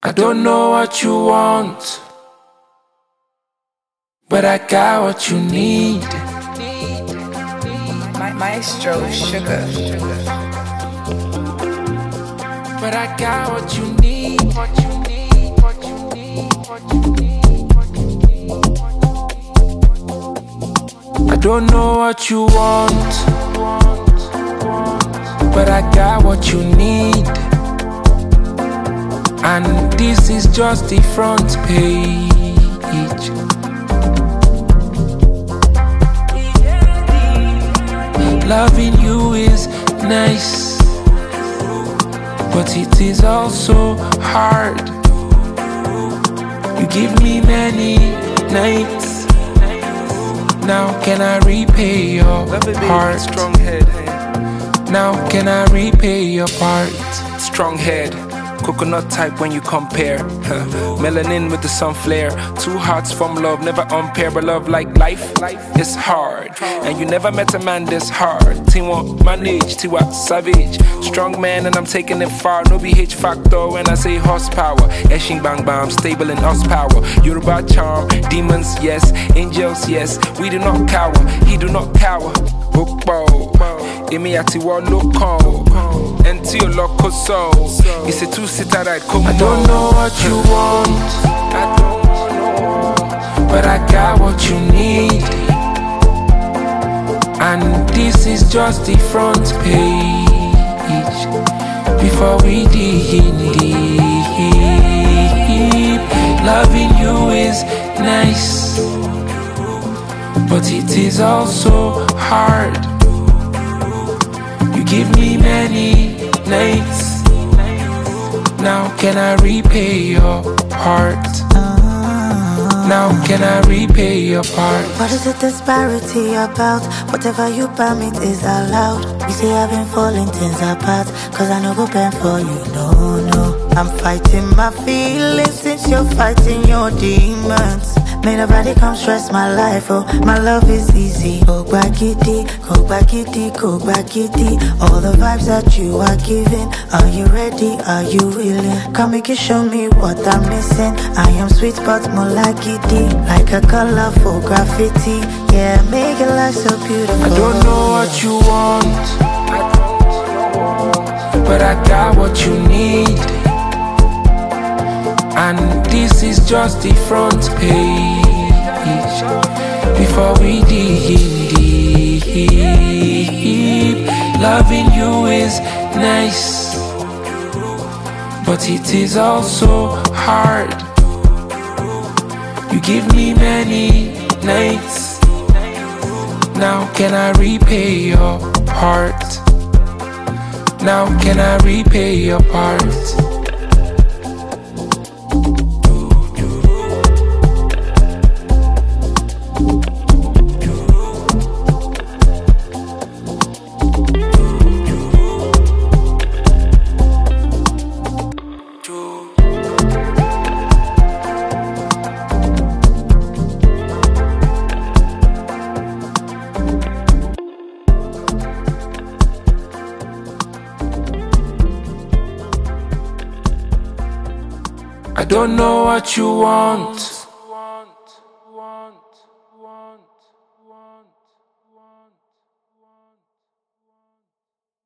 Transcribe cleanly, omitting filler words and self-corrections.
I don't know what you want, but I got what you need. Maestro Sugar. But I got what you need. What you need, what you need, what you need, what you need. I don't know what you want, but I got what you need. And this is just the front page. Loving you is nice, but it is also hard. You give me many nights. Now can I repay your heart? Strong head. Now can I repay your part? Strong head. Coconut type when you compare. Melanin with the sun flare. Two hearts from love, never unpair. But love like life is hard. And you never met a man this hard. Teamwork, manage, Tiwa, savage. Strong man and I'm taking it far. No BH factor when I say horsepower. Eshing bang bang, stable in horsepower. Yoruba charm, demons, yes. Angels, yes. We do not cower, he do not cower. Bookbow, Emi ati wa loco. Enti your loco soul. It's a two-seater ride, come on. I don't know what you want, I don't know, but I got what you need. And this is just the front page. Before we dig deep, loving you is nice, but it is also hard. You give me many nights. Now can I repay your heart? Now can I repay your part? What is the disparity about? Whatever you permit is allowed. You say I've been falling things apart, cause I no go bend for you, no. I'm fighting my feelings since you're fighting your demons. May nobody come stress my life, oh, my love is easy. Go back kitty, go back kitty, go back kitty. All the vibes that you are giving, are you ready, are you willing? Come make you show me what I'm missing. I am sweet but more like kitty, like a colorful graffiti. Yeah, make your life so beautiful. I don't know what you want, but I got what you need. And this is just the front page. Before we dig deep, loving you is nice, but it is also hard. You give me many nights. Now can I repay your heart? Now can I repay your part? I don't know what you want,